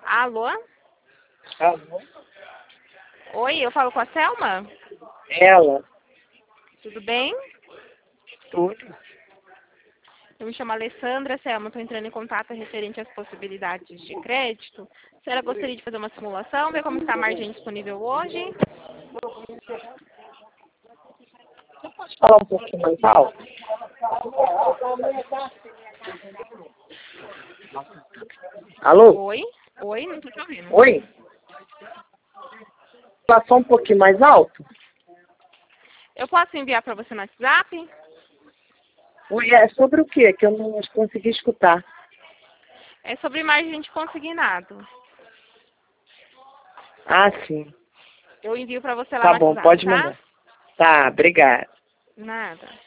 Alô? Alô? Oi, eu falo com a Selma? Ela? Tudo bem? Tudo? Eu me chamo Alessandra, Selma, estou entrando em contato referente às possibilidades de crédito. A senhora gostaria de fazer uma simulação, ver como está a margem disponível hoje? Posso falar um pouquinho mais alto? Alô? Oi? Oi, não estou te ouvindo. Oi? Falar só um pouquinho mais alto? Eu posso enviar para você no WhatsApp? Oi, é sobre o quê? Que eu não consegui escutar. É sobre margem de consignado. Ah, sim. Eu envio para você lá Tá no bom, WhatsApp, pode tá? mandar. Tá, obrigada. Nada.